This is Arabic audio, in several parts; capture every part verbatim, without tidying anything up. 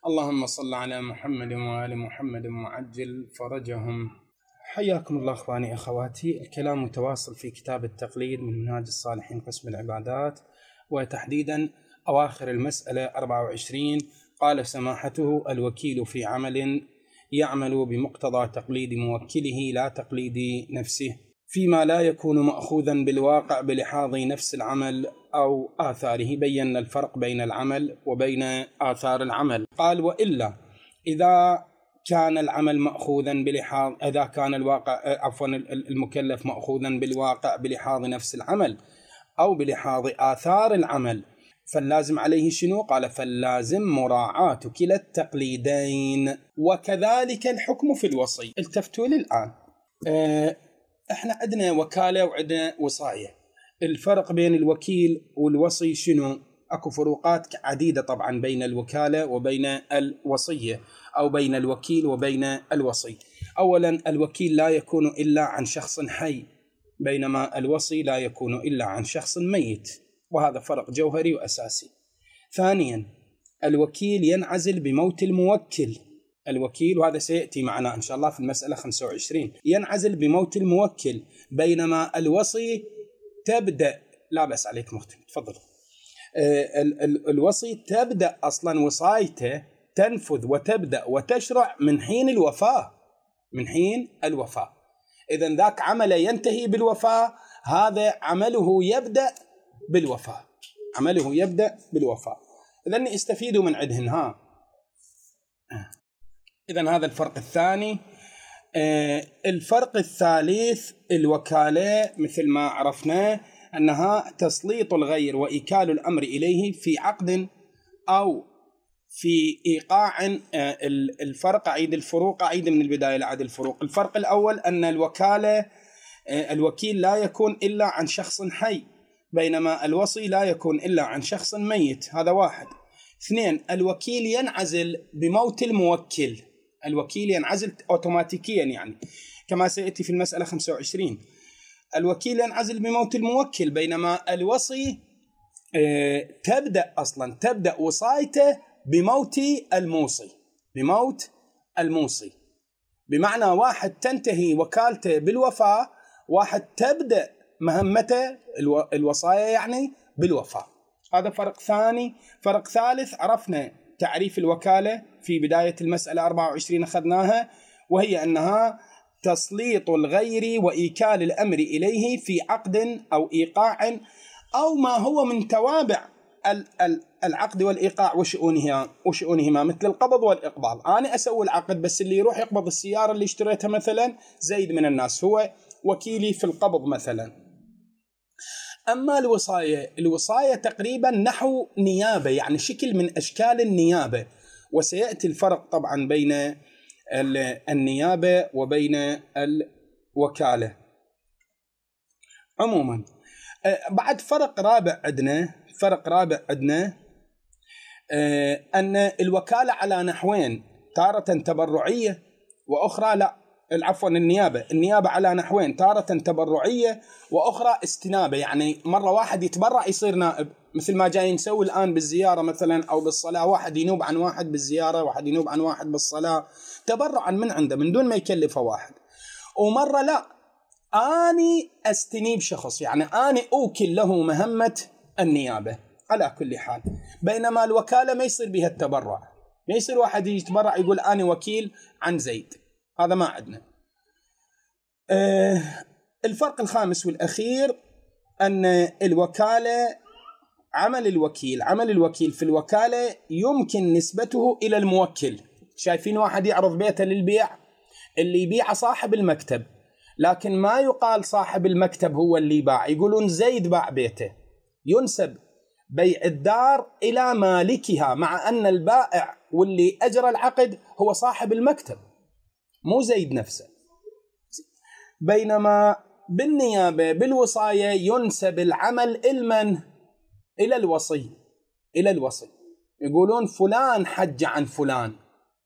اللهم صل على محمد وآل محمد وعجل فرجهم. حياكم الله أخواني أخواتي. الكلام متواصل في كتاب التقليد من منهاج الصالحين قسم العبادات، وتحديدا أواخر المسألة أربعة وعشرين. قال سماحته: الوكيل في عمل يعمل بمقتضى تقليد موكله لا تقليد نفسه، فيما لا يكون مأخوذا بالواقع بلحاظ نفس العمل أو آثاره. بيّن الفرق بين العمل وبين آثار العمل. قال: وإلا إذا كان العمل مأخوذا بلحاظ إذا كان الواقع عفوا المكلف مأخوذا بالواقع بلحاظ نفس العمل أو بلحاظ آثار العمل، فاللازم عليه شنو؟ قال: فاللازم مراعاة كلا التقليدين، وكذلك الحكم في الوصي. التفتوا لي الآن. أه احنا عندنا وكالة وعندنا وصاية. الفرق بين الوكيل والوصي شنو؟ اكو فروقات عديدة طبعا بين الوكالة وبين الوصية، او بين الوكيل وبين الوصي. اولا، الوكيل لا يكون الا عن شخص حي، بينما الوصي لا يكون الا عن شخص ميت، وهذا فرق جوهري واساسي. ثانيا، الوكيل ينعزل بموت الموكل. الوكيل، وهذا سيأتي معنا إن شاء الله في المسألة خمسة وعشرين، ينعزل بموت الموكل، بينما الوصي تبدأ. لا بس عليك مختم، تفضل. آه ال ال الوصي تبدأ أصلا وصايته تنفذ وتبدأ وتشرع من حين الوفاة، من حين الوفاة. إذن ذاك عمله ينتهي بالوفاة، هذا عمله يبدأ بالوفاة، عمله يبدأ بالوفاة. إذن استفيدوا من عدهن. ها آه. إذن هذا الفرق الثاني. آه الفرق الثالث، الوكالة مثل ما عرفنا أنها تسليط الغير وإيكال الأمر إليه في عقد أو في إيقاع. آه الفرق عيد الفروق عيد من البداية لعد الفروق. الفرق الأول أن الوكالة آه الوكيل لا يكون إلا عن شخص حي، بينما الوصي لا يكون إلا عن شخص ميت. هذا واحد. اثنين، الوكيل ينعزل بموت الموكل. الوكيل ينعزل أوتوماتيكيا، يعني كما سيأتي في المسألة خمسة وعشرين. الوكيل ينعزل بموت الموكل، بينما الوصي اه تبدأ أصلا تبدأ وصايته بموت الموصي، بموت الموصي. بمعنى واحد تنتهي وكالته بالوفاة، واحد تبدأ مهمته الو... الوصايا يعني بالوفاة. هذا فرق ثاني. فرق ثالث، عرفنا تعريف الوكالة في بداية المسألة أربعة وعشرين أخذناها، وهي أنها تسليط الغير وإيكال الأمر إليه في عقد أو إيقاع أو ما هو من توابع العقد والإيقاع وشؤونها وشؤونهما، مثل القبض والإقباض. أنا أسوي العقد، بس اللي يروح يقبض السيارة اللي اشتريتها مثلا زيد من الناس، هو وكيلي في القبض مثلا. أما الوصاية، الوصاية تقريبا نحو نيابة، يعني شكل من أشكال النيابة، وسيأتي الفرق طبعا بين النيابة وبين الوكالة. عموما بعد فرق رابع عندنا فرق رابع عندنا أن الوكالة على نحوين، تارة تبرعية وأخرى لا عفوا النيابة النيابة على نحوين، تارة تبرعية وأخرى استنابة. يعني مرة واحد يتبرع يصير نائب، مثل ما جاي نسوي الآن بالزيارة مثلا أو بالصلاة، واحد ينوب عن واحد بالزيارة، واحد ينوب عن واحد بالصلاة، تبرعا من عنده من دون ما يكلفه واحد. ومرة لا، أني أستنيب شخص، يعني أني أوكل له مهمة النيابة على كل حال. بينما الوكالة ما يصير بها التبرع، ما يصير واحد يتبرع يقول أنا وكيل عن زيد، هذا ما عندنا. أه الفرق الخامس والأخير أن الوكالة عمل الوكيل عمل الوكيل في الوكالة يمكن نسبته إلى الموكل. شايفين واحد يعرض بيته للبيع، اللي يبيع صاحب المكتب، لكن ما يقال صاحب المكتب هو اللي باع، يقولون زيد باع بيته، ينسب بيع الدار إلى مالكها، مع أن البائع واللي أجرى العقد هو صاحب المكتب مو زيد نفسه. بينما بالنيابة بالوصاية ينسب العمل المن إلى الوصي إلى الوصي يقولون فلان حج عن فلان،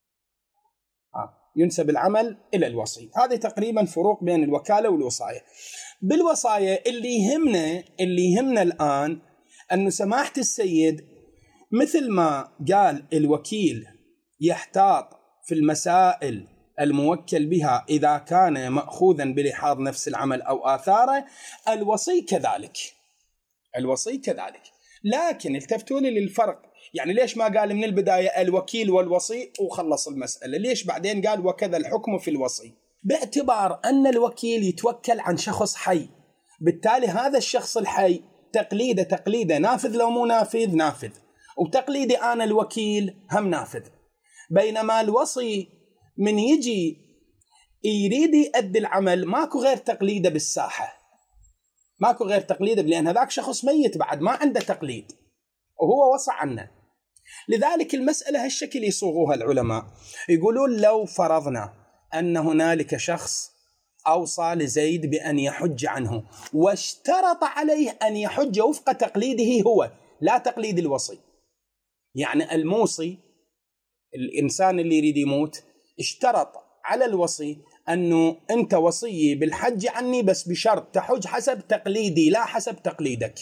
ينسب العمل إلى الوصي. هذه تقريبا فروق بين الوكالة والوصاية. بالوصاية اللي يهمنا اللي يهمنا الآن أن سماحة السيد مثل ما قال الوكيل يحتاط في المسائل الموكل بها إذا كان مأخوذا بلحاظ نفس العمل أو آثاره، الوصي كذلك، الوصي كذلك. لكن التفتوا لي للفرق، يعني ليش ما قال من البداية الوكيل والوصي وخلص المسألة؟ ليش بعدين قال وكذا الحكم في الوصي؟ باعتبار أن الوكيل يتوكل عن شخص حي، بالتالي هذا الشخص الحي تقليده تقليده نافذ لو مو نافذ نافذ، وتقليدي أنا الوكيل هم نافذ. بينما الوصي من يجي يريد يؤدي العمل ماكو غير تقليده بالساحة، ماكو غير تقليده، لأن هذاك شخص ميت بعد ما عنده تقليد وهو وصى عنه. لذلك المسألة هالشكل يصوغوها العلماء، يقولون لو فرضنا أن هنالك شخص أوصى لزيد بأن يحج عنه واشترط عليه أن يحج وفق تقليده هو لا تقليد الوصي، يعني الموصي الإنسان اللي يريد يموت اشترط على الوصي أنه أنت وصي بالحج عني بس بشرط تحج حسب تقليدي لا حسب تقليدك.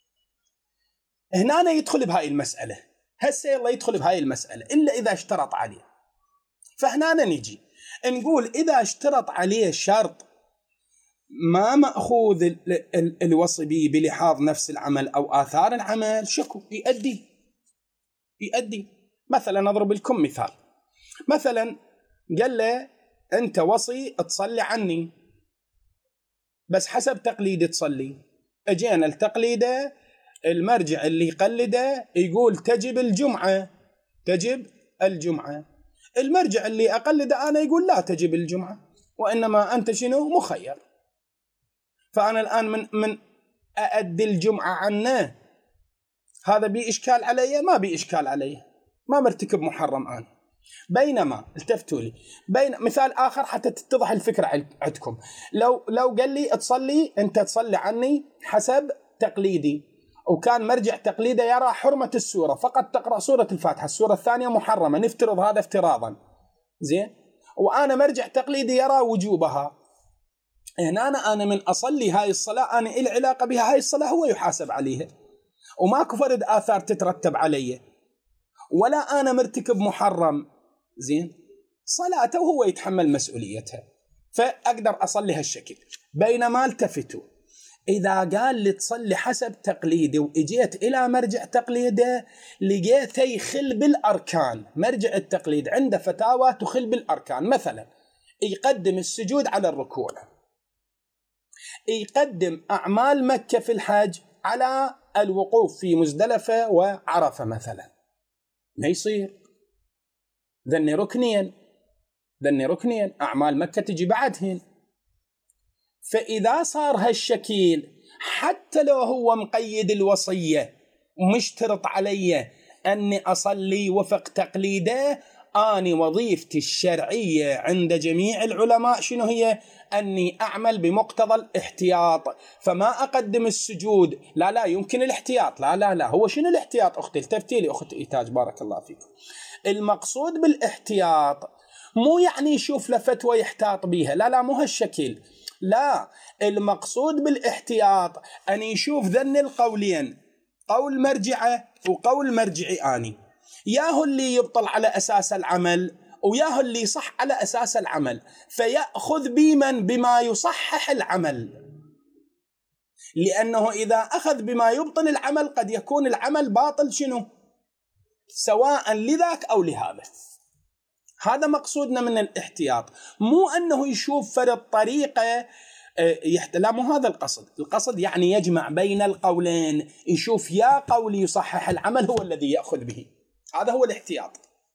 هنا يدخل بهاي المسألة، هسه يلا يدخل بهاي المسألة إلا إذا اشترط عليه. فهنا نجي نقول إذا اشترط عليه شرط ما مأخوذ ال ال الوصي به بلحاظ نفس العمل أو آثار العمل، شكو يؤدي يؤدي. مثلا نضرب لكم مثال، مثلا قال له أنت وصي تصلي عني بس حسب تقليدي تصلي. أجينا التقليده المرجع اللي يقلده يقول تجب الجمعة، تجب الجمعة. المرجع اللي أقلده أنا يقول لا تجب الجمعة، وإنما أنت شنو مخير. فأنا الآن من من أؤدي الجمعة عنه، هذا بي إشكال علي؟ ما بي إشكال علي، ما مرتكب محرم أنا. بينما التفتوا لي بين مثال آخر حتى تتضح الفكرة عندكم، لو لو قال لي تصلي أنت تصلي عني حسب تقليدي، وكان مرجع تقليده يرى حرمة السورة، فقط تقرأ سورة الفاتحة، السورة الثانية محرمة، نفترض هذا افتراضا زين، وأنا مرجع تقليدي يرى وجوبها. هنا أنا, أنا من أصلي هاي الصلاة أنا إلي علاقة بها، هاي الصلاة هو يحاسب عليها وماكو فرد آثار تترتب علي، ولا أنا مرتكب محرم زين، صلاته وهو يتحمل مسؤوليتها، فأقدر أصلي هالشكل. بينما التفتوا إذا قال لي تصلي حسب تقليدي وإجيت إلى مرجع تقليده لقيته يخل بالأركان، مرجع التقليد عنده فتاوى تخل بالأركان، مثلا يقدم السجود على الركوع، يقدم أعمال مكة في الحج على الوقوف في مزدلفة وعرفة مثلا، ما يصير، ذني ركنين، ذني ركنين، أعمال مكة تجي بعدهن. فإذا صار هالشكل حتى لو هو مقيد الوصية ومشترط علي أني أصلي وفق تقليده، أني وظيفتي الشرعية عند جميع العلماء شنو هي؟ أني أعمل بمقتضى الاحتياط، فما أقدم السجود لا لا يمكن الاحتياط، لا لا لا هو شنو الاحتياط؟ أختي التفتي لي أخت إيتاج بارك الله فيكم. المقصود بالاحتياط مو يعني يشوف له فتوى يحتاط بيها، لا لا مو هالشكل، لا، المقصود بالاحتياط أن يشوف ذن القولين، قول مرجعه وقول مرجعي آني، ياهو اللي يبطل على أساس العمل وياهو اللي يصح على أساس العمل، فيأخذ بمن بما يصحح العمل، لأنه إذا أخذ بما يبطل العمل قد يكون العمل باطل شنو؟ سواء لذاك أو لهذا. هذا مقصودنا من الاحتياط، مو أنه يشوف فرد طريقة يحت... لا مو هذا القصد، القصد يعني يجمع بين القولين، يشوف يا قول يصحح العمل هو الذي يأخذ به، هذا هو الاحتياط.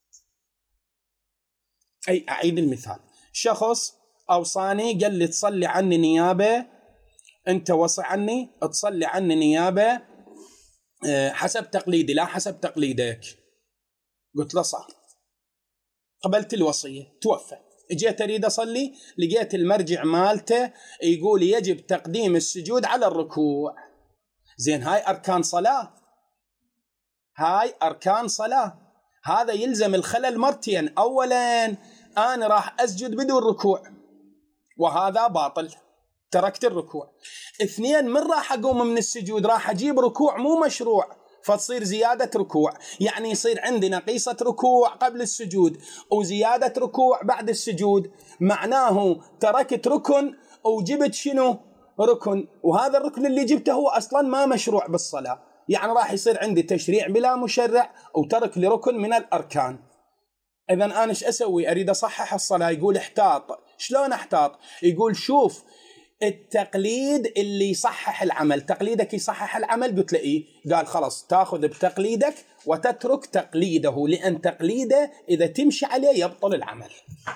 أي أعيد المثال، شخص أوصاني قال لي تصلي عني نيابة، أنت وصي عني تصلي عني نيابة حسب تقليدي لا حسب تقليدك. قلت له صار، قبلت الوصية، توفى، اجيت اريد اصلي لقيت المرجع مالته يقول يجب تقديم السجود على الركوع. زين هاي اركان صلاة، هاي اركان صلاة، هذا يلزم الخلل مرتين، اولا انا راح اسجد بدون ركوع وهذا باطل، تركت الركوع. اثنين من راح اقوم من السجود راح اجيب ركوع مو مشروع، فتصير زيادة ركوع، يعني يصير عندي نقيصة ركوع قبل السجود وزيادة ركوع بعد السجود، معناه تركت ركن وجبت شنو؟ ركن، وهذا الركن اللي جبته هو أصلا ما مشروع بالصلاة، يعني راح يصير عندي تشريع بلا مشرع وترك لركن من الأركان. إذن أنا إيش أسوي؟ أريد أصحح الصلاة. يقول احتاط. شلون احتاط؟ يقول شوف التقليد اللي يصحح العمل، تقليدك يصحح العمل. قلت له إيه؟ قال خلاص تأخذ بتقليدك وتترك تقليده، لأن تقليده إذا تمشي عليه يبطل العمل،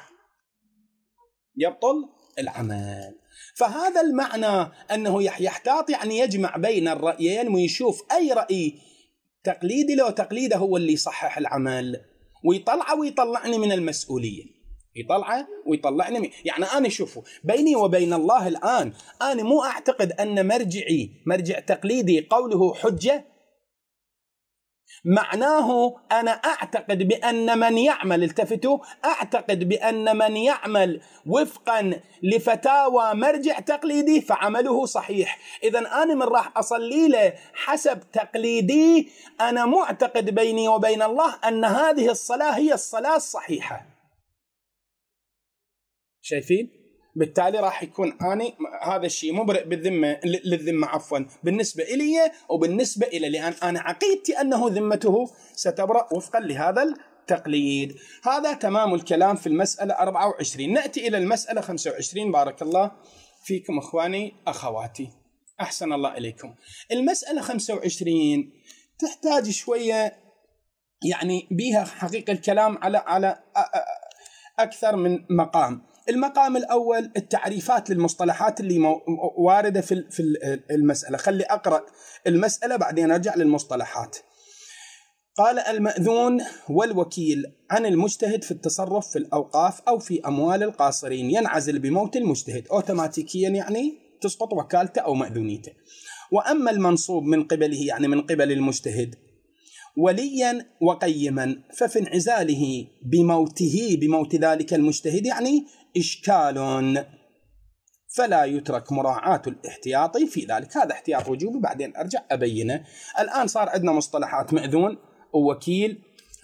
يبطل العمل. فهذا المعنى أنه يحتاط، يعني يجمع بين الرأيين ويشوف أي رأي تقليدي لو تقليده هو اللي يصحح العمل، ويطلعه ويطلعني من المسؤولية، يطلعه ويطلعني من... يعني أنا شوفوا بيني وبين الله الآن، أنا مو أعتقد أن مرجعي مرجع تقليدي قوله حجة، معناه أنا أعتقد بأن من يعمل، التفتوا، أعتقد بأن من يعمل وفقا لفتاوى مرجع تقليدي فعمله صحيح. إذن أنا من راح أصلي له حسب تقليدي، أنا معتقد بيني وبين الله أن هذه الصلاة هي الصلاة الصحيحة. شايفين؟ بالتالي راح يكون أنا هذا الشيء مبرئ بالذمة للذمة عفوا بالنسبة إلي وبالنسبة إلى، لأن أنا عقيدتي أنه ذمته ستبرأ وفقا لهذا التقليد. هذا تمام الكلام في المسألة أربعة وعشرين. نأتي إلى المسألة خمسة وعشرين. بارك الله فيكم أخواني أخواتي، أحسن الله إليكم. المسألة خمسة وعشرين تحتاج شوية، يعني بيها حقيقة الكلام على على أكثر من مقام. المقام الأول التعريفات للمصطلحات اللي واردة في في المسألة. خلي أقرأ المسألة بعدين أرجع للمصطلحات. قال المأذون والوكيل عن المجتهد في التصرف في الأوقاف أو في أموال القاصرين ينعزل بموت المجتهد أوتوماتيكيا، يعني تسقط وكالته أو مأذونيته. وأما المنصوب من قبله، يعني من قبل المجتهد، وليا وقيما، ففي انعزاله بموته بموت ذلك المجتهد يعني إشكال، فلا يترك مراعاة الاحتياطي في ذلك. هذا احتياط وجوبي بعدين أرجع أبينه. الآن صار عندنا مصطلحات مأذون ووكيل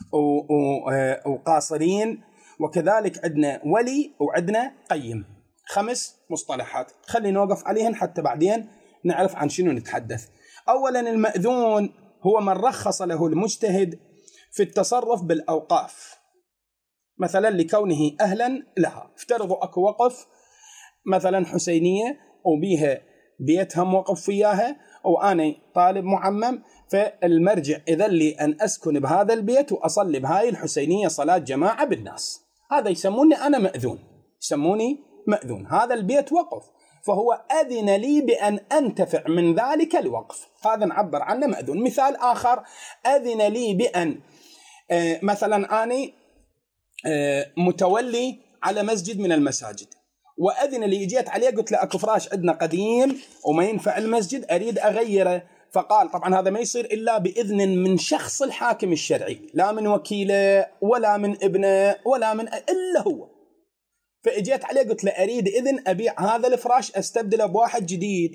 وقاصرين، وكذلك عندنا ولي وعندنا قيم، خمس مصطلحات. خلي نوقف عليهن حتى بعدين نعرف عن شنو نتحدث. أولا المأذون هو من رخص له المجتهد في التصرف بالأوقاف، مثلا لكونه أهلا لها. افترضوا أكو وقف مثلا حسينية وبيها بيتها موقف فياها وأنا طالب معمم، فالمرجع إذا لي أن أسكن بهذا البيت وأصلي بهاي الحسينية صلاة جماعة بالناس، هذا يسموني أنا مأذون، يسموني مأذون. هذا البيت وقف، فهو أذن لي بأن أنتفع من ذلك الوقف، هذا نعبر عنه مأذون. مثال آخر، أذن لي بأن آه مثلا أنا آه متولي على مسجد من المساجد، وأذن لي، جيت عليه قلت له أكو فراش عندنا قديم وما ينفع المسجد أريد أغيره، فقال طبعا هذا ما يصير إلا بإذن من شخص الحاكم الشرعي، لا من وكيله ولا من ابنه ولا من إلا هو. فاجيت عليه قلت له أريد إذن أبيع هذا الفراش أستبدله بواحد جديد.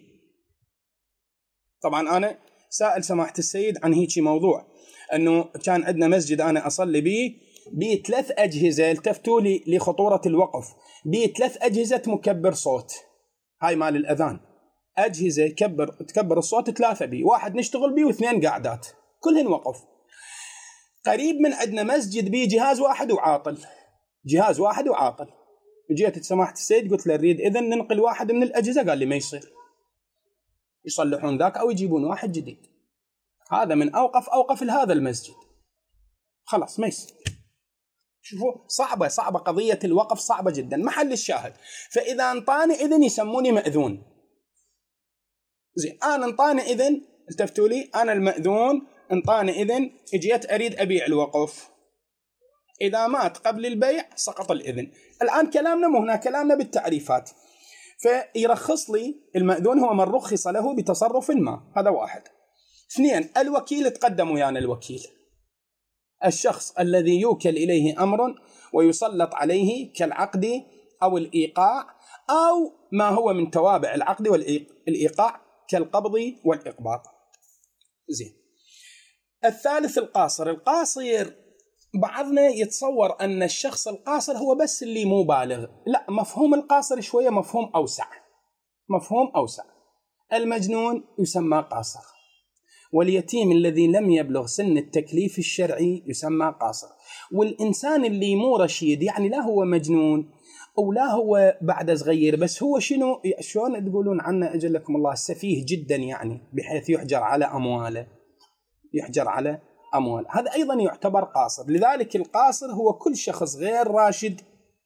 طبعا أنا سائل سماحة السيد عن هيك موضوع، أنه كان عندنا مسجد أنا أصلي به بثلاث أجهزة، التفتوا لي لخطورة الوقف، بثلاث أجهزة مكبر صوت، هاي مال الأذان، أجهزة كبر تكبر الصوت ثلاثة بي، واحد نشتغل بيه واثنين قاعدات كلهن وقف. قريب من عندنا مسجد بيه جهاز واحد وعاطل، جهاز واحد وعاطل. جيت سماحة السيد قلت له نريد إذن ننقل واحد من الأجهزة، قال لي ما يصير، يصلحون ذاك أو يجيبون واحد جديد. هذا من أوقف أوقف لهذا المسجد، خلاص ما يصير. شوفوا صعبة صعبة قضية الوقف، صعبة جدا. محل الشاهد، فإذا انطاني إذن يسموني مأذون. زين، أنا انطاني إذن، التفتوا لي أنا المأذون انطاني إذن، اجيت أريد أبيع الوقف، إذا مات قبل البيع سقط الإذن. الآن كلامنا مو هنا، كلامنا بالتعريفات. فيرخص لي المأذون هو من رخص له بتصرف ما، هذا واحد. اثنين، الوكيل، تقدم ويانا الوكيل، الشخص الذي يوكل إليه أمر ويسلط عليه كالعقد أو الإيقاع أو ما هو من توابع العقد والإيقاع كالقبض والإقباض. زين، الثالث القاصر. القاصر بعضنا يتصور أن الشخص القاصر هو بس اللي مو بالغ، لا، مفهوم القاصر شوية مفهوم أوسع، مفهوم أوسع. المجنون يسمى قاصر، واليتيم الذي لم يبلغ سن التكليف الشرعي يسمى قاصر، والإنسان اللي مو رشيد يعني لا هو مجنون أو لا هو بعد صغير، بس هو شنو، شلون تقولون عنه أجلكم الله، سفيه جدا يعني، بحيث يحجر على أمواله، يحجر على أموال، هذا أيضا يعتبر قاصر. لذلك القاصر هو كل شخص غير راشد،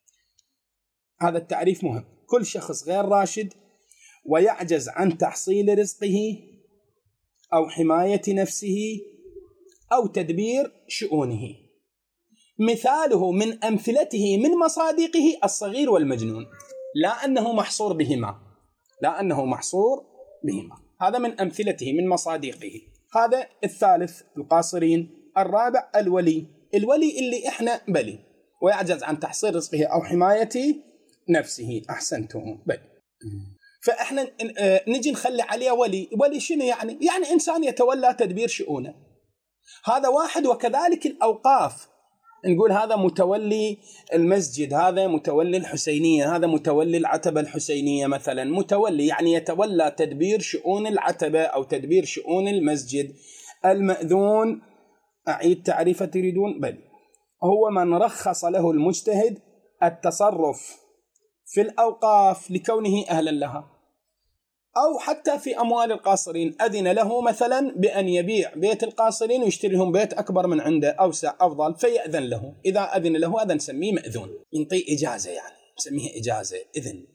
هذا التعريف مهم، كل شخص غير راشد ويعجز عن تحصيل رزقه أو حماية نفسه أو تدبير شؤونه. مثاله من أمثلته من مصادقه الصغير والمجنون، لا أنه محصور بهما، لا أنه محصور بهما، هذا من أمثلته من مصادقه. هذا الثالث القاصرين. الرابع الولي. الولي اللي إحنا بلي ويعجز عن تحصيل رزقه أو حماية نفسه، أحسنتم، بلي. فإحنا نجي نخلي عليه ولي. ولي شنو يعني؟ يعني إنسان يتولى تدبير شؤونه، هذا واحد. وكذلك الأوقاف، نقول هذا متولي المسجد، هذا متولي الحسينية، هذا متولي العتبة الحسينية مثلا، متولي يعني يتولى تدبير شؤون العتبة أو تدبير شؤون المسجد. المأذون، أعيد تعريفه تريدون؟ بل هو من رخص له المجتهد التصرف في الأوقاف لكونه أهلا لها، أو حتى في أموال القاصرين، أذن له مثلا بأن يبيع بيت القاصرين ويشتري لهم بيت أكبر من عنده أوسع أفضل، فيأذن له. إذا أذن له هذا نسميه مأذون، ينطي إجازة يعني، نسميه إجازة، إذن.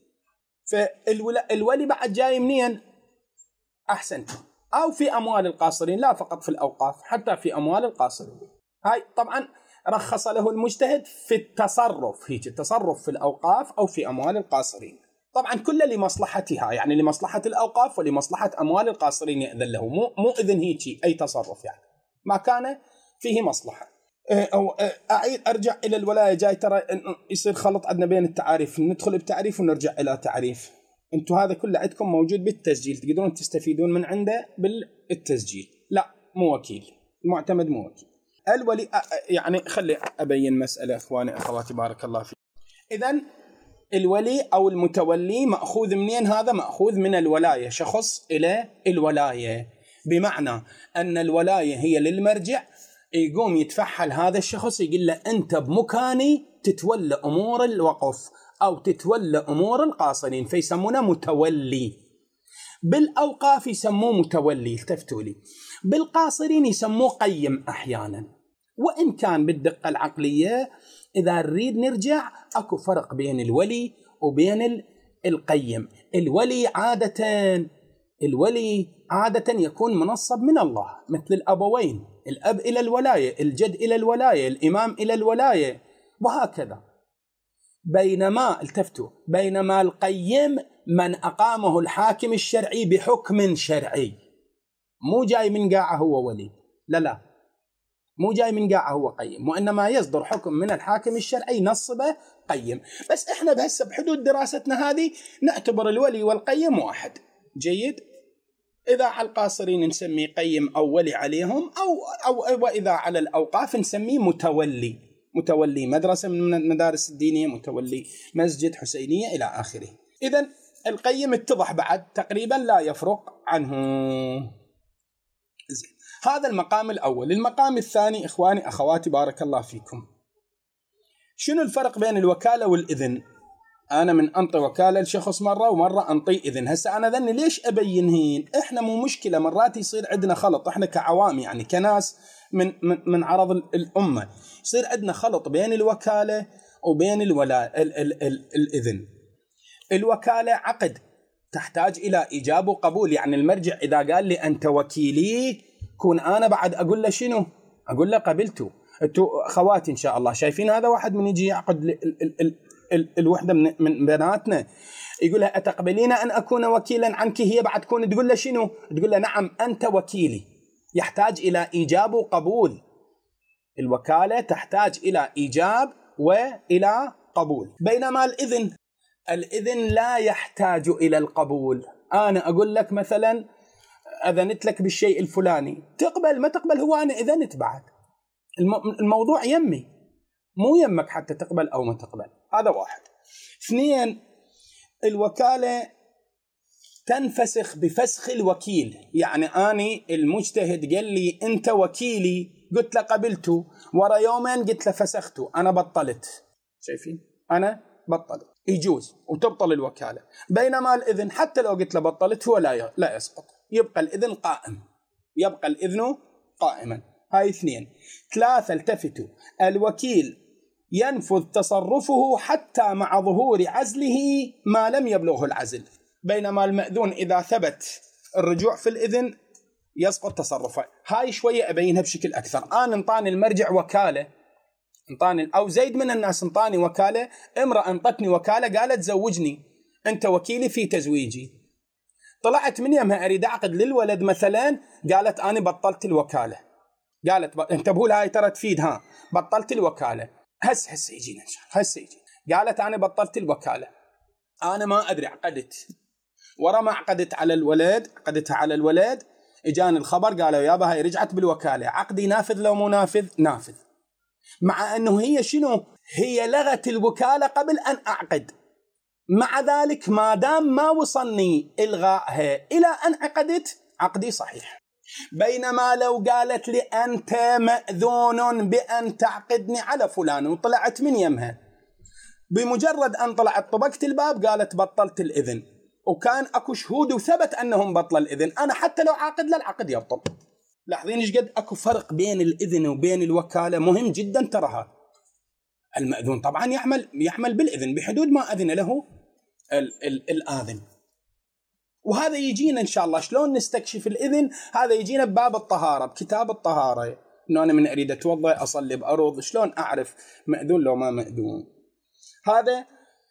فالولي بعد جاي منين؟ أحسنت، أو في أموال القاصرين، لا فقط في الأوقاف، حتى في أموال القاصرين. هاي طبعا رخص له المجتهد في التصرف، هيك التصرف في الأوقاف أو في أموال القاصرين، طبعا كله لمصلحتها، يعني لمصلحة الأوقاف ولمصلحة أموال القاصرين يأذن له، مو مو إذن هيك أي تصرف، يعني ما كان فيه مصلحة. أو أعيد أرجع إلى الولاية، جاي ترى يصير خلط عندنا بين التعاريف، ندخل بتعريف ونرجع إلى تعريف. أنتم هذا كله عندكم موجود بالتسجيل، تقدرون تستفيدون من عنده بالتسجيل. لا مو وكيل، المعتمد مو وكيل. الولي يعني خلي أبين مسألة إخواني أخواتي بارك الله فيكم. إذن الولي أو المتولي مأخوذ منين؟ هذا مأخوذ من الولاية، شخص إلى الولاية، بمعنى أن الولاية هي للمرجع، يقوم يتفحل هذا الشخص يقول له أنت بمكاني تتولى أمور الوقف أو تتولى أمور القاصرين، فيسمونه متولي. بالأوقاف يسموه متولي، التفتوا لي. بالقاصرين يسموه قيم أحيانا، وإن كان بالدقة العقلية إذا نريد نرجع أكو فرق بين الولي وبين القيم. الولي عادة الولي عادة يكون منصب من الله، مثل الأبوين، الأب إلى الولاية، الجد إلى الولاية، الإمام إلى الولاية، وهكذا. بينما التفتوا بينما القيم من أقامه الحاكم الشرعي بحكم شرعي، مو جاي من قاعة هو ولي، لا لا مو جاي من قاعة هو قيم، وإنما يصدر حكم من الحاكم الشرعي نصبه قيم. بس إحنا بهسه بحدود دراستنا هذه نعتبر الولي والقيم واحد. جيد. إذا على القاصرين نسميه قيم أو ولي عليهم، أو أو وإذا على الأوقاف نسميه متولي، متولي مدرسة من المدارس الدينية، متولي مسجد حسينية إلى آخره. إذن القيم اتضح بعد تقريبا لا يفرق عنه. زين، هذا المقام الأول. المقام الثاني إخواني أخواتي بارك الله فيكم، شنو الفرق بين الوكالة والإذن؟ أنا من أنطي وكالة لشخص مرة ومرة أنطي إذن. هسه أنا ذني ليش أبينهين؟ إحنا مو مشكلة، مرات يصير عندنا خلط، إحنا كعوام يعني كناس من من من عرض الأمة، يصير عندنا خلط بين الوكالة وبين الولاء ال ال ال الإذن. الوكالة عقد تحتاج إلى إيجاب وقبول، يعني المرجع إذا قال لي أنت وكيلي، كون أنا بعد أقول له شنو؟ أقول له قبلته. أنتوا خواتي إن شاء الله شايفين هذا واحد من يجي يعقد ال ال ال ال الوحدة من, من بناتنا يقول لها أتقبلين أن أكون وكيلا عنك؟ هي بعد تكون تقول له شنو؟ تقول له نعم أنت وكيلي. يحتاج إلى إيجاب وقبول، الوكالة تحتاج إلى إيجاب وإلى قبول. بينما الإذن الإذن لا يحتاج إلى القبول. أنا أقول لك مثلا أذنت لك بالشيء الفلاني، تقبل ما تقبل هو أنا إذنت بعد، الموضوع يمي مو يمك حتى تقبل أو ما تقبل. هذا واحد. اثنين، الوكالة تنفسخ بفسخ الوكيل. يعني أنا المجتهد قال لي أنت وكيلي، قلت له قبلته، ورا يومين قلت له فسخته، أنا بطلت. شايفين؟ أنا بطلت، يجوز وتبطل الوكالة. بينما الإذن حتى لو قلت له بطلت هو لا لا يسقط، يبقى الإذن قائم، يبقى الإذن قائما. هاي اثنين. ثلاثة، التفتوا، الوكيل ينفذ تصرفه حتى مع ظهور عزله ما لم يبلغه العزل، بينما المأذون إذا ثبت الرجوع في الإذن يسقط تصرفه. هاي شوية أبينها بشكل أكثر. أنا انطاني المرجع وكالة، انطاني أو زيد من الناس انطاني وكالة، امرأة انطتني وكالة قالت زوجني أنت وكيلي في تزويجي، طلعت من يمها أريد أعقد للولد مثلا، قالت أنا بطلت الوكالة، قالت ب... انتبهوا لها ترى تفيد، ها بطلت الوكالة، هس هس يجينا إن شاء الله، هس يجي، قالت أنا بطلت الوكالة، أنا ما أدري عقدت، ورا ما عقدت على الولد، عقدتها على الولد، إجاني الخبر قالوا يابا هاي رجعت بالوكالة، عقدي نافذ لو مو نافذ؟ نافذ. مع أنه هي شنو؟ هي لغت الوكالة قبل أن أعقد، مع ذلك ما دام ما وصلني إلغائها إلى أن عقدت عقدي صحيح. بينما لو قالت لي أنت مأذون بأن تعقدني على فلان وطلعت من يمها، بمجرد أن طلعت طبقت الباب قالت بطلت الإذن، وكان أكو شهود وثبت أنهم بطل الإذن، أنا حتى لو عاقد للعقد يبطل. لاحظين إيش قد أكو فرق بين الإذن وبين الوكالة مهم جدا ترها. المأذون طبعا يعمل يعمل بالإذن بحدود ما أذن له ال ال الآذن، وهذا يجينا إن شاء الله شلون نستكشف الإذن. هذا يجينا بباب الطهارة، بكتاب الطهارة، إنه أنا من أريد أتوضأ أصلي بأرض شلون أعرف مأذون لو ما مأذون. هذا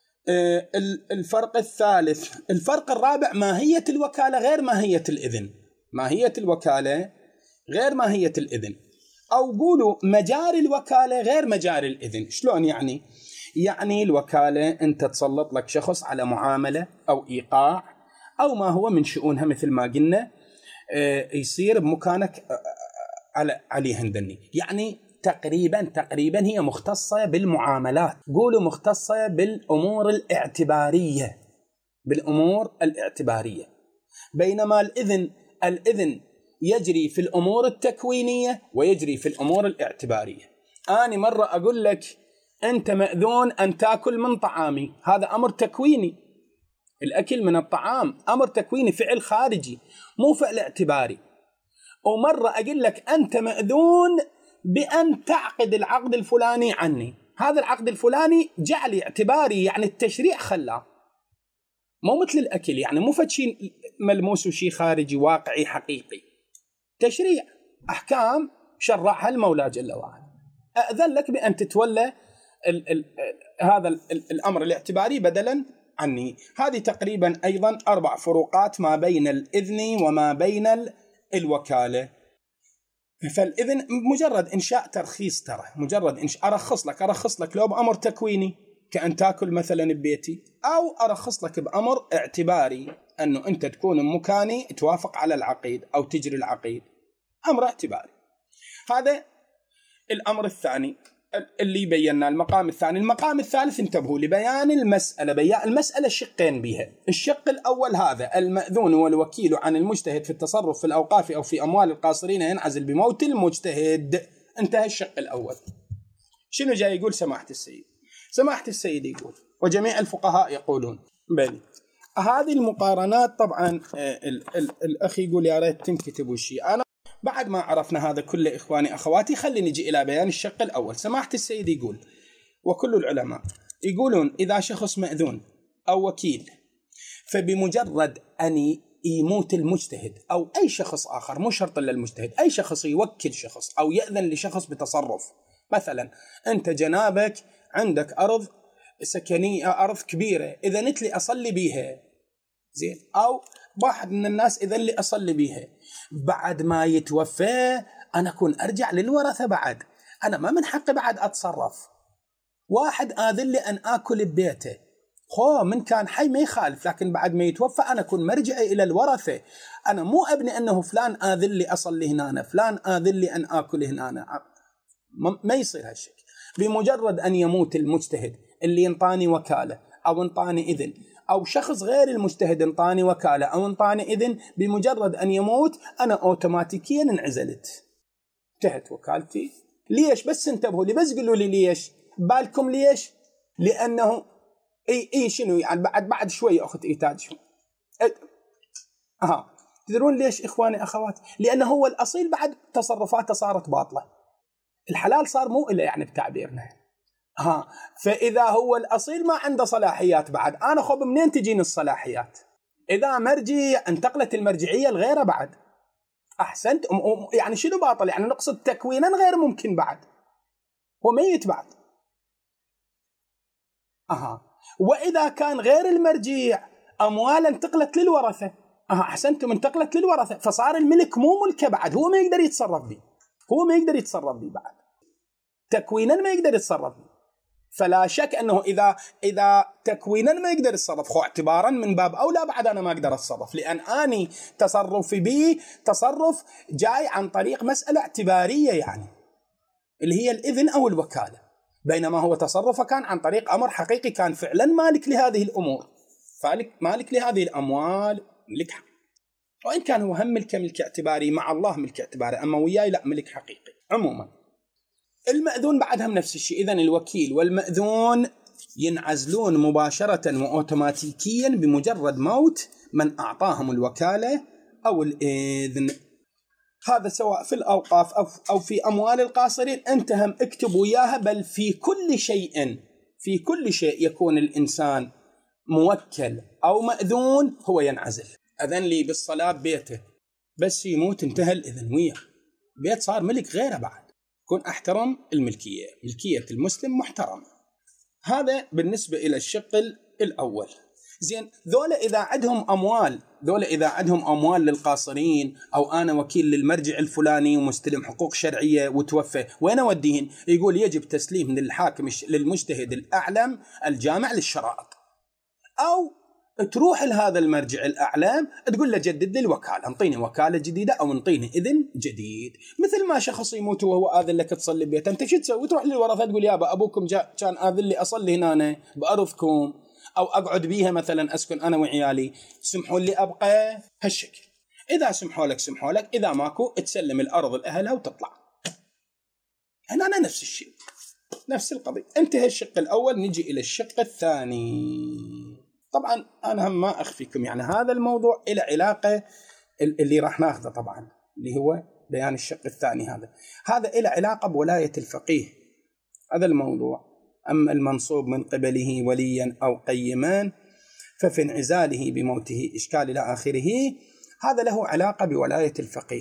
آه الفرق الثالث. الفرق الرابع، ماهية الوكالة غير ماهية الإذن. ماهية الوكالة غير ماهية الإذن، أو قولوا مجاري الوكالة غير مجاري الإذن. شلون يعني؟ يعني الوكالة أنت تسلط لك شخص على معاملة أو إيقاع أو ما هو من شؤونها مثل ما قلنا، يصير بمكانك على علي هندني، يعني تقريبا تقريبا هي مختصة بالمعاملات، قولوا مختصة بالأمور الاعتبارية، بالأمور الاعتبارية. بينما الإذن الإذن يجري في الأمور التكوينية ويجري في الأمور الاعتبارية. أنا مرة أقول لك أنت مأذون أن تأكل من طعامي، هذا أمر تكويني، الأكل من الطعام أمر تكويني، فعل خارجي مو فعل اعتباري. ومرة أقول لك أنت مأذون بأن تعقد العقد الفلاني عني، هذا العقد الفلاني جعلي اعتباري، يعني التشريع خلاه، مو مثل الأكل، يعني مو فشي ملموس وشي خارجي واقعي حقيقي، تشريع أحكام شرعها المولى جل وعلا، أذن لك بأن تتولى ال ال هذا ال الأمر الاعتباري بدلا عني. هذه تقريبا أيضا أربع فروقات ما بين الإذن وما بين ال الوكالة. فالإذن مجرد إنشاء ترخيص، ترى مجرد إنشاء، أرخص لك أرخص لك لو بأمر تكويني كأن تأكل مثلا ببيتي، أو أرخص لك بأمر اعتباري أنه أنت تكون مكاني توافق على العقيد أو تجري العقيد، أمر اعتباري. هذا الأمر الثاني اللي بينا. المقام الثاني. المقام الثالث، انتبهوا لبيان المسألة، بيان المسألة شقين بها. الشق الأول هذا المأذون والوكيل عن المجتهد في التصرف في الأوقاف أو في أموال القاصرين ينعزل بموت المجتهد. انتهى الشق الأول. شنو جاي يقول سماحة السيد؟ سماحة السيد يقول وجميع الفقهاء يقولون بل هذه المقارنات طبعا ال ال الأخ يقول يا ريت تنكتبوا شيء. أنا بعد ما عرفنا هذا كله إخواني أخواتي خلينا نجي إلى بيان الشق الأول. سماحة السيد يقول وكل العلماء يقولون إذا شخص مأذون أو وكيل فبمجرد أن يموت المجتهد أو أي شخص آخر، مو شرط إلا المجتهد، أي شخص يوكل شخص أو يأذن لشخص بتصرف، مثلا أنت جنابك عندك أرض سكنية، أرض كبيرة، إذا نت لي أصلي بيها زين، أو واحد من الناس إذا لي أصلي بيها، بعد ما يتوفى أنا أكون أرجع للورثة، بعد أنا ما من حقي بعد أتصرف. واحد آذن لي أن آكل ببيته، خو من كان حي ما يخالف، لكن بعد ما يتوفى أنا أكون مرجعي إلى الورثة. أنا مو أبني أنه فلان آذن لي أصل لي هنا، فلان آذن لي أن آكل هنا، ما يصير هالشيء. بمجرد أن يموت المجتهد اللي ينطاني وكالة أو انطاني إذن، أو شخص غير المجتهد انطاني وكالة أو انطاني إذن، بمجرد أن يموت أنا أوتوماتيكيا انعزلت، انتهت وكالتي. ليش؟ بس انتبهوا لي، بس قلوا لي ليش، بالكم ليش؟ لأنه اي اي شنو يعني بعد بعد شوي اخذ ايتاج شو اها تدرون ليش اخواني اخواتي؟ لانه هو الاصيل بعد تصرفاته صارت باطله، الحلال صار مو الا يعني بتعبيرنا. ها فاذا هو الاصيل ما عنده صلاحيات بعد، انا خب منين تجيني الصلاحيات؟ اذا مرجي انتقلت المرجعيه لغيره بعد احسنت، يعني شنو باطل؟ يعني نقصد تكوينا غير ممكن بعد، هو ميت بعد. اها وإذا كان غير المرجيع أموالا انتقلت للورثة، أها أحسنتم، انتقلت للورثة، فصار الملك مو ملكه بعد، هو ما يقدر يتصرف به، هو ما يقدر يتصرف به بعد، تكوينا ما يقدر يتصرف به. فلا شك أنه إذا إذا تكوينا ما يقدر يتصرف، خو اعتبارا من باب أولى بعد أنا ما أقدر أتصرف، لأن أني تصرفي به تصرف جاي عن طريق مسألة اعتبارية يعني اللي هي الإذن أو الوكالة، بينما هو تصرفه كان عن طريق أمر حقيقي، كان فعلا مالك لهذه الأمور، فالك مالك لهذه الأموال، ملك حقيقي. وإن كان هو هم ملك ملك اعتباري، مع الله ملك اعتباري، أما وياي لا ملك حقيقي. عموما المأذون بعدها نفس الشيء، إذن الوكيل والمأذون ينعزلون مباشرة وأوتوماتيكيا بمجرد موت من أعطاهم الوكالة أو الإذن. هذا سواء في الأوقاف أو في أموال القاصرين، أنتهم اكتبوا إياها. بل في كل شيء، في كل شيء يكون الإنسان موكل أو مأذون هو ينعزل. أذن لي بالصلاة ببيته، بس يموت انتهى الإذن وياه، بيت صار ملك غيره بعد، كن أحترم الملكية، ملكية المسلم محترم. هذا بالنسبة إلى الشق الأول. زين، ذولا إذا عندهم أموال، ذولا إذا عندهم أموال للقاصرين، أو أنا وكيل للمرجع الفلاني ومستلم حقوق شرعية وتوفى، وين أوديهن؟ يقول يجب تسليم للحاكم للمجتهد الأعلم الجامع للشرائط، أو تروح لهذا المرجع الأعلم تقول له جدد لي الوكالة، انطيني وكالة جديدة أو انطيني إذن جديد. مثل ما شخص يموت وهو آذن لك تصلي بيته، أنت شو تسوي؟ تروح للورثة تقول يابا أبوكم جاء كان آذن لي أصلي هنا بأرضكم، أو أقعد بيها مثلا أسكن أنا وعيالي، سمحوا لي أبقى هالشكل. إذا سمحوا لك سمحوا لك، إذا ماكو تسلم الأرض لأهلها وتطلع. هنا أنا نفس الشيء، نفس القضية. انتهى الشق الأول، نجي إلى الشق الثاني. طبعا أنا هم ما أخفيكم يعني هذا الموضوع إلى علاقة اللي راح ناخذه طبعا اللي هو بيان الشق الثاني، هذا هذا إلى علاقة بولاية الفقيه، هذا الموضوع. أما المنصوب من قبله وليا أو قيمان ففي انعزاله بموته إشكال إلى آخره، هذا له علاقة بولاية الفقيه.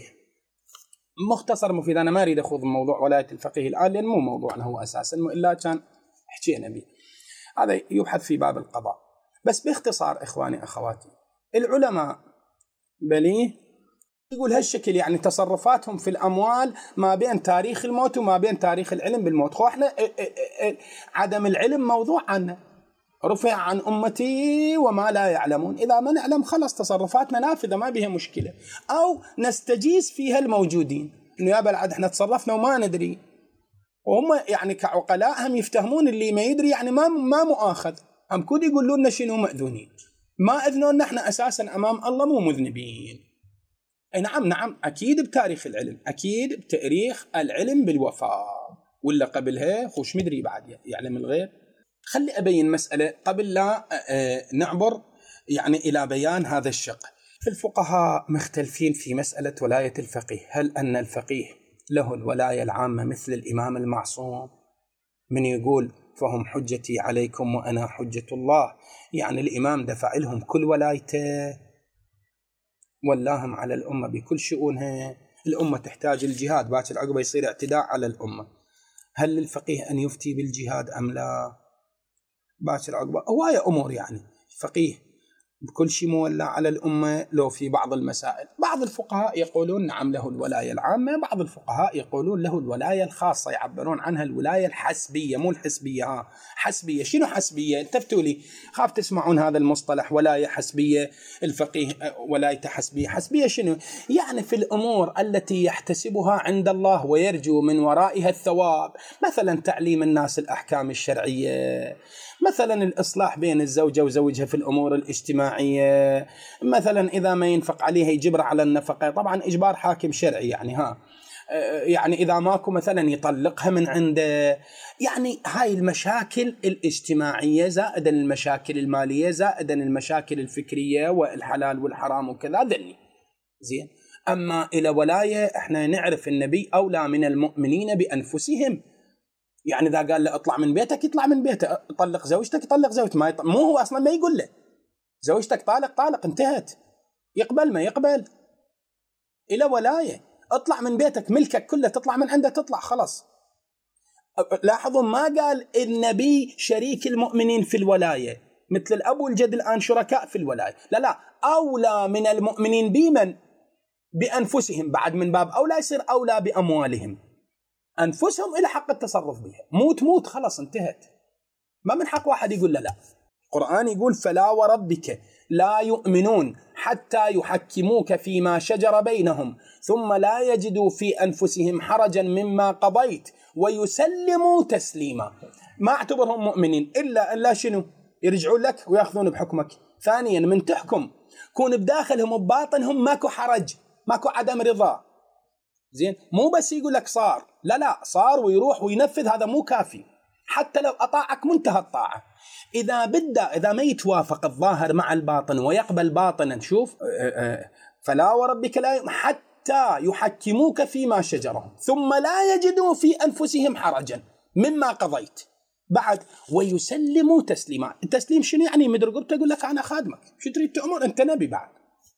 مختصر مفيد، أنا ما أريد أخوض موضوع ولاية الفقيه الآن لأن مو موضوعنا هو أساسا، إلا كان حكينا به، هذا يبحث في باب القضاء. بس باختصار إخواني أخواتي، العلماء بليه يقول هالشكل، يعني تصرفاتهم في الأموال ما بين تاريخ الموت وما بين تاريخ العلم بالموت. خو احنا عدم العلم موضوع عنا، رفع عن أمتي وما لا يعلمون، إذا ما نعلم خلص تصرفاتنا نافذة ما بها مشكلة، أو نستجيز فيها الموجودين إنه يا بلعد احنا تصرفنا وما ندري، وهم يعني كعقلاء هم يفتهمون اللي ما يدري يعني ما ما مؤاخذ، هم كود يقولون لنا شنو مأذونين، ما أذنون احنا أساسا أمام الله مو مذنبين. أي نعم نعم أكيد بتاريخ العلم، أكيد بتاريخ العلم بالوفاة، ولا قبلها خوش مدري بعد يعلم الغيب. خلي أبين مسألة قبل لا نعبر يعني إلى بيان هذا الشق. الفقهاء مختلفين في مسألة ولاية الفقيه، هل أن الفقيه له الولاية العامة مثل الإمام المعصوم؟ من يقول فهم حجتي عليكم وأنا حجة الله، يعني الإمام دفع لهم كل ولايته ولاهم على الأمة بكل شؤونها، الأمة تحتاج الجهاد، باكر عقبه يصير اعتداء على الأمة، هل للفقيه أن يفتي بالجهاد أم لا؟ باكر عقبه هواية أمور، يعني فقيه بكل شيء مولى على الأمة لو في بعض المسائل. بعض الفقهاء يقولون نعم له الولاية العامة، بعض الفقهاء يقولون له الولاية الخاصة، يعبرون عنها الولاية الحسبية مو الحسبية. ها حسبية. شنو حسبية؟ انتبهوا لي، خاف تسمعون هذا المصطلح ولاية حسبية، الفقيه ولاية حسبية. حسبية شنو؟ يعني في الأمور التي يحتسبها عند الله ويرجو من ورائها الثواب، مثلا تعليم الناس الأحكام الشرعية، مثلا الإصلاح بين الزوجة وزوجها في الأمور الاجتماعية، مثلا إذا ما ينفق عليها يجبر على النفقة، طبعا إجبار حاكم شرعي يعني ها يعني إذا ماكو مثلا يطلقها من عنده. يعني هاي المشاكل الاجتماعية زائدا المشاكل المالية زائدا المشاكل الفكرية والحلال والحرام وكذا ذلي زين. أما إلى ولاية احنا نعرف النبي أولى من المؤمنين بأنفسهم، يعني إذا قال له اطلع من بيتك يطلع من بيته، طلق زوجتك يطلق زوجته، ما يط... مو هو أصلا ما يقول له زوجتك طالق طالق انتهت، يقبل ما يقبل. إلى ولاية اطلع من بيتك ملكك كله تطلع من عنده تطلع خلاص. لاحظوا ما قال النبي شريك المؤمنين في الولاية مثل الأب والجد الآن شركاء في الولاية، لا لا، أولى من المؤمنين بمن؟ بأنفسهم، بعد من باب أولى يصير أولى بأموالهم، أنفسهم إلى حق التصرف بها، موت موت خلاص انتهت، ما من حق واحد يقول لا لا. القرآن يقول فلا وربك لا يؤمنون حتى يحكموك فيما شجر بينهم ثم لا يجدوا في أنفسهم حرجا مما قضيت ويسلموا تسليما. ما اعتبرهم مؤمنين إلا أن لا شنو يرجعون لك ويأخذون بحكمك. ثانيا من تحكم كون بداخلهم وباطنهم ماكو حرج، ماكو عدم رضا زين، مو بس يقول لك صار، لا لا، صار ويروح وينفذ، هذا مو كافي. حتى لو أطاعك منتهى الطاعة، إذا بدأ إذا ما يتوافق الظاهر مع الباطن ويقبل باطنا، شوف فلا وربك لا يؤمن حتى يحكموك فيما شجرهم ثم لا يجدوا في أنفسهم حرجا مما قضيت بعد ويسلموا تسليما. التسليم شنو يعني؟ مدري قلت أقول لك أنا خادمك، شو تريد تأمر؟ أنت نبي بعد.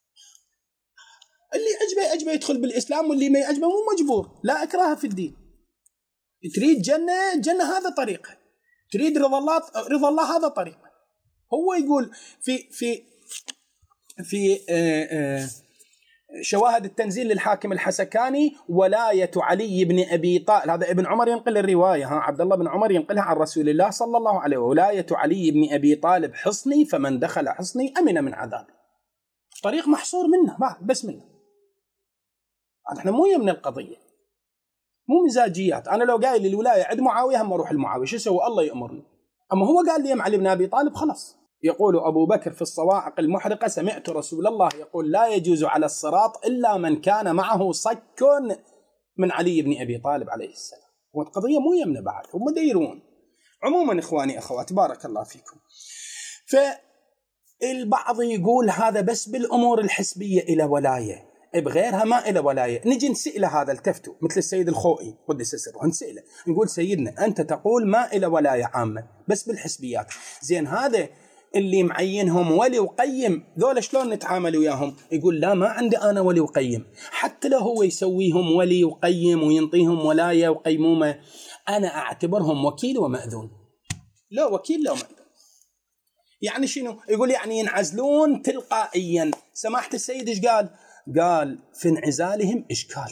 اللي عجبه عجبه يدخل بالإسلام واللي ما يعجبه مو مجبور، لا إكراه في الدين. تريد جنة جنة هذا طريقه، تريد رضا الله رضا الله هذا طريقه. هو يقول في في في آآ آآ شواهد التنزيل للحاكم الحسكاني ولاية علي بن أبي طالب، هذا ابن عمر ينقل الرواية، ها عبد الله بن عمر ينقلها عن رسول الله صلى الله عليه وسلم، ولاية علي بن أبي طالب حصني فمن دخل حصني أمن من عذابي. طريق محصور منه بس منه، احنا مو يمن القضية، مو مزاجيات. انا لو قايل الولاية عند معاوية هم اروح المعاوية، شو اسوي؟ الله يأمرني. اما هو قال لي يم علي بن أبي طالب خلاص. يقول أبو بكر في الصواعق المحرقة سمعت رسول الله يقول لا يجوز على الصراط إلا من كان معه صك من علي بن أبي طالب عليه السلام. والقضية مو يمنى بعد، هم ديرون. عموما إخواني أخوات بارك الله فيكم، فالبعض يقول هذا بس بالأمور الحسبية إلى ولاية، بغيرها ما إلى ولاية. نجي نسأل هذا التفتو مثل السيد الخوئي قدس سره، نسأله نقول سيدنا أنت تقول ما إلى ولاية عامة بس بالحسبيات، زين هذا اللي معينهم ولي وقيم ذولا شلون نتعامل وياهم؟ يقول لا ما عندي أنا ولي وقيم، حتى لو هو يسويهم ولي وقيم وينطيهم ولاية وقيمومة أنا أعتبرهم وكيل ومأذون. لا وكيل لا مأذون يعني شنو؟ يقول يعني ينعزلون تلقائيا. سماحة السيد إيش قال؟ قال في انعزالهم إشكال،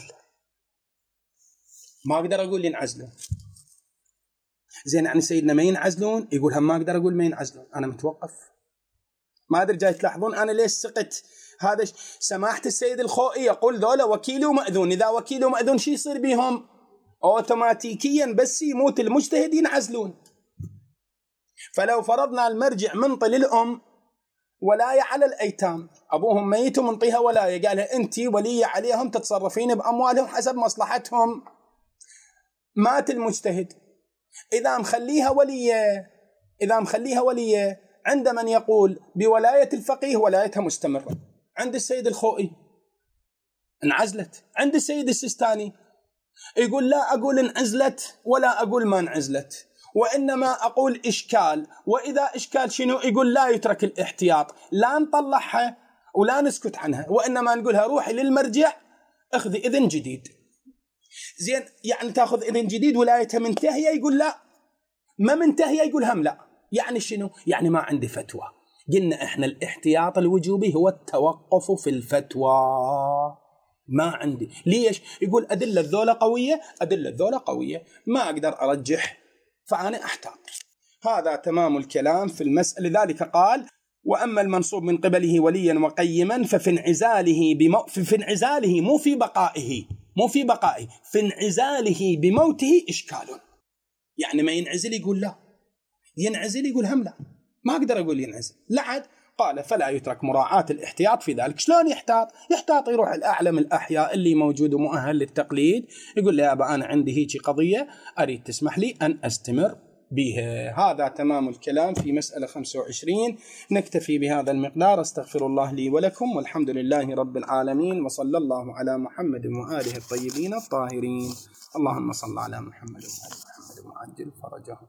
ما أقدر أقول ينعزلون. زين يعني سيدنا ما ينعزلون؟ يقول هم ما أقدر أقول ما ينعزلون، أنا متوقف. ما أدري جاي تلاحظون أنا ليش سقط هذا. سماحة السيد الخوئي يقول ذولا وكيل ومأذون، إذا وكيل ومأذون شي يصير بيهم؟ أوتوماتيكيا بس يموت المجتهد ينعزلون. فلو فرضنا المرجع منطي للأم ولاية على الأيتام، أبوهم ميت ومنطيها ولاية، قالها أنت ولية عليهم تتصرفين بأموالهم حسب مصلحتهم. مات المجتهد، إذا مخليها ولية إذا مخليها ولية عند من يقول بولاية الفقيه ولايتها مستمرة. عند السيد الخوئي انعزلت، عند السيد السيستاني يقول لا أقول انعزلت ولا أقول ما انعزلت، وإنما أقول إشكال، وإذا إشكال شنو؟ يقول لا يترك الاحتياط، لا نطلعها ولا نسكت عنها، وإنما نقولها روحي للمرجع اخذي إذن جديد. زين يعني تأخذ إذن جديد ولايتها منتهية، يقول لا، ما منتهية يقول هم لا. يعني شنو؟ يعني ما عندي فتوى، قلنا إحنا الاحتياط الوجوبي هو التوقف في الفتوى. ما عندي ليش؟ يقول أدلة الذولة قوية، أدلة الذولة قوية، ما أقدر أرجح فأنا أحتاط. هذا تمام الكلام في المسألة. لذلك قال: وأما المنصوب من قبله وليا وقيما ففي انعزاله بمو... في انعزاله مو في بقائه، مو في بقائه، في انعزاله بموته إشكال. يعني ما ينعزل يقول لا، ينعزل يقول هم لا، ما أقدر أقول ينعزل. لعد قال: فلا يترك مراعاة الاحتياط في ذلك. شلون يحتاط؟ يحتاط يروح الأعلم الأحياء اللي موجود ومؤهل للتقليد، يقول له: يا أبا أنا عندي هيك قضية أريد تسمح لي أن أستمر بها. هذا تمام الكلام في مسألة خمسة وعشرين. نكتفي بهذا المقدار. استغفر الله لي ولكم، والحمد لله رب العالمين، وصلى الله على محمد وآله الطيبين الطاهرين. اللهم صل على محمد وآل محمد وعجل فرجهم.